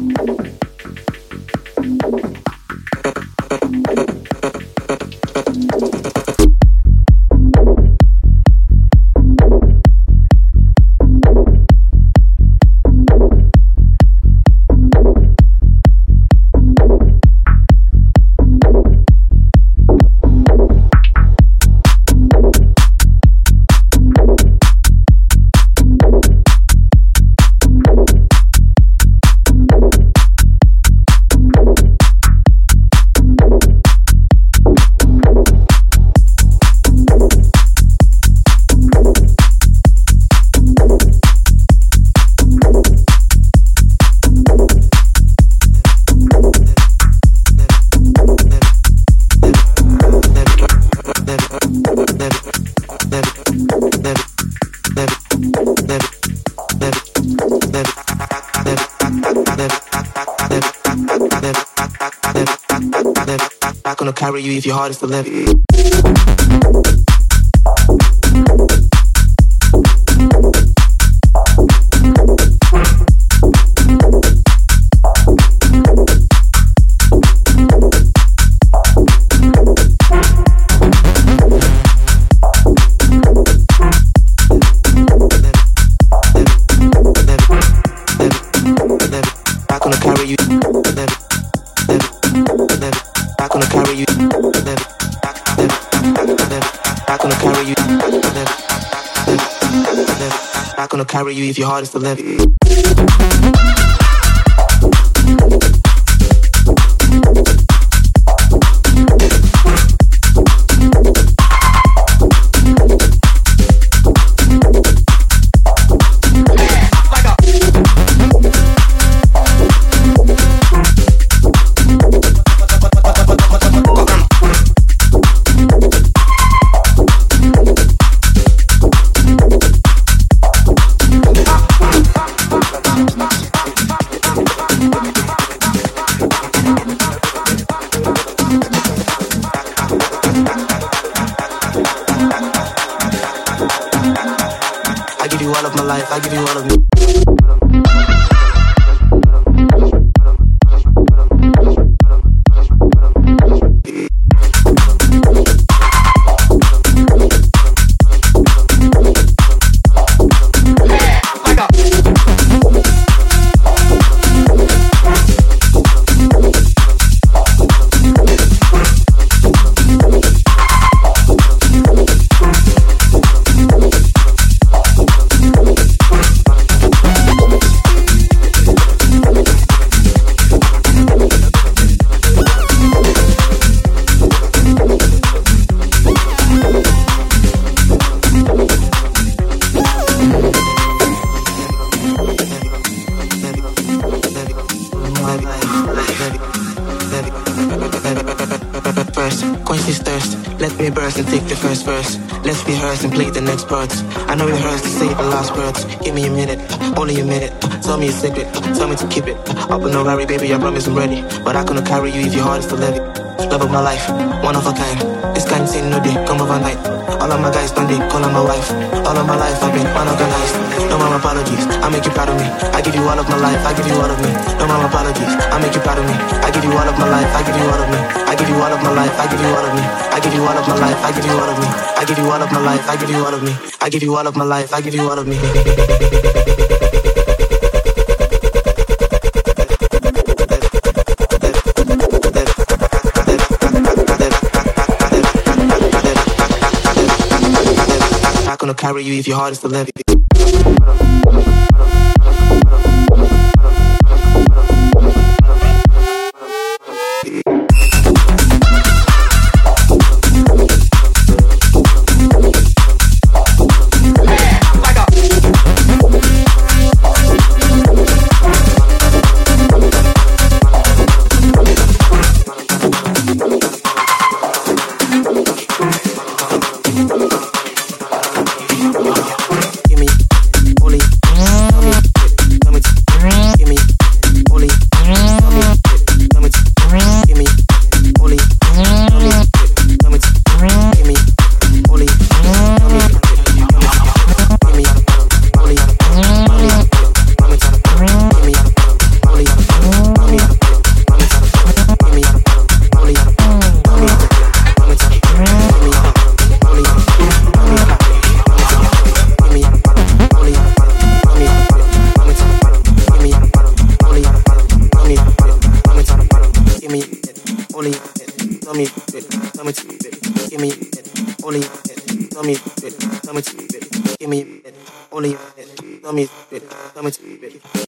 Carry you if your heart is to live. Carry you if your heart is to live. I give you all of me. And take the first verse. Let's rehearse and play the next parts. I know it hurts to say the last words. Give me a minute, only a minute. Tell me a secret, tell me to keep it. Up and no worry, baby, I promise I'm ready. But I couldn't carry you if your heart is to live it. Love of my life, one of a kind. This kind say no day, come overnight. All of my guys done they call on my wife. All of my life I've been unorganized. No more apologies, I make you proud of me. I give you all of my life, I give you all of me. No more apologies, I make you proud of me. I give you all of my life, I give you all of me. I give you all of my life, I give you all of me. I give you all of my life, I give you all of me. I give you all of my life, I give you all of me. I give you all of my life, I give you all of me. Gonna carry you if your heart is to live. tell me to it. Give me a minute, only a minute. Tell me it, tell me to it. Give me a minute, only a minute. Tell me it, tell me to it.